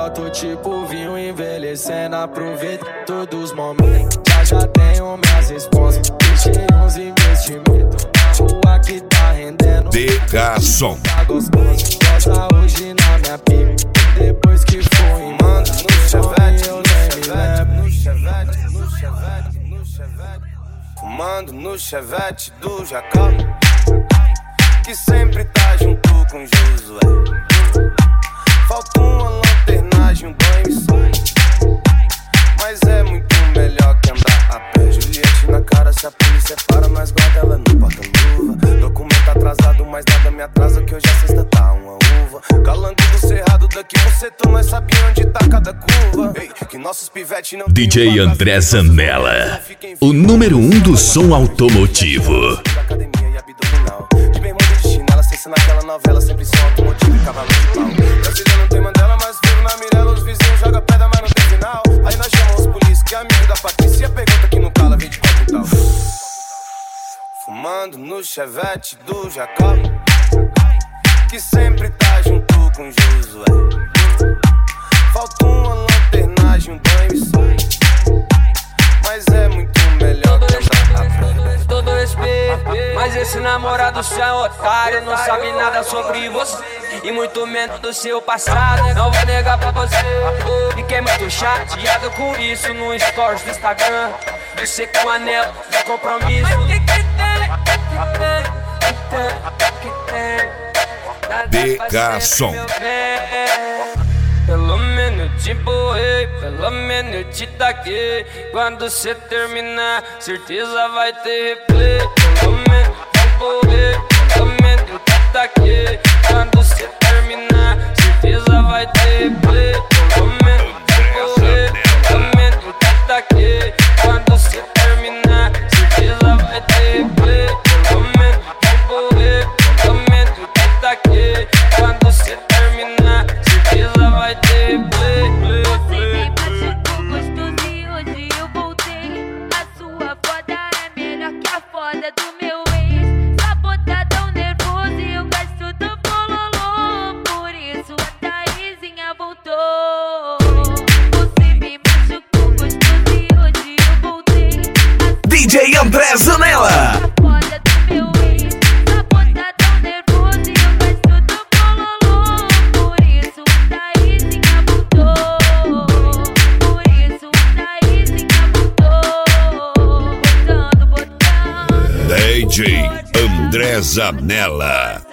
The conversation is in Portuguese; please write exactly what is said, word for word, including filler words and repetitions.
alto tipo vinho envelhecendo. Aproveita todos os momentos. Já já tenho minhas responsas. Deixei uns investimentos na rua que tá rendendo. D K Som. Tá gostoso, gosta hoje na minha pica. Depois que for em mando no chevette, eu nem me lembro. No chevette, no chevette, no chevette. Fumando no chevette do Jacó, que sempre tá junto com Josué. Falta uma lanternagem, um banho e sol, mas é muito melhor que andar a pé. Juliette na cara, se a polícia para, nós guarda ela no porta-luva. Documento atrasado, mas nada me atrasa, que hoje a sexta tá uma uva. Calango do Cerrado, daqui você tu, nós sabia onde tá cada curva. Ei, que nossos pivete não D J André Zanella, o número um do som automotivo. Academia e abdominal, de bermuda de chinela, sem ser naquela novela, sempre som automotivo e cavalo de pau. Brasília não tem Mandela, mas vivo na Mirella, os vizinhos jogam pedra, mas não tem final. Aí nós chamamos os polícia, que é amigo da Patrícia, pergunta que não cala, vem de qual quintal. Fumando no chevette do Jacó, que sempre tá junto com Josué. Falta uma lanternagem, um banho e sol, mas é muito melhor que andar a pé. Todo respeito, mas esse namorado seu é otário. Não sabe nada sobre você e muito menos do seu passado. Não vai negar pra você. Fiquei muito chateado com isso no stories do Instagram. Você com o anel de compromisso. D K Som. Pelo menos te borrei, pelo menos te taquei. Quando cê terminar, certeza vai ter replay. Pelo menos te borrei, pelo menos te taquei. Quando cê terminar, certeza vai ter replay. Pelo menos te borrei, pelo menos te taquei. Quando cê terminar, certeza vai ter replay. Pelo menos te borrei, pelo menos te taquei. Quando cê terminar, certeza vai ter replay. Você me machucou gostosinho, hoje eu voltei. A sua foda é melhor que a foda do meu ex. Só botadão nervoso e eu gosto do bololô. Por isso a Thaisinha voltou. Você me machucou gostosinho, hoje eu voltei. D J André Zanella. A foda do meu ex. Só botadão nervoso e eu gosto do bololô. Por isso a Thaisinha voltou. Por isso a Thaisinha voltou. Botando, botando. D J André Zanella.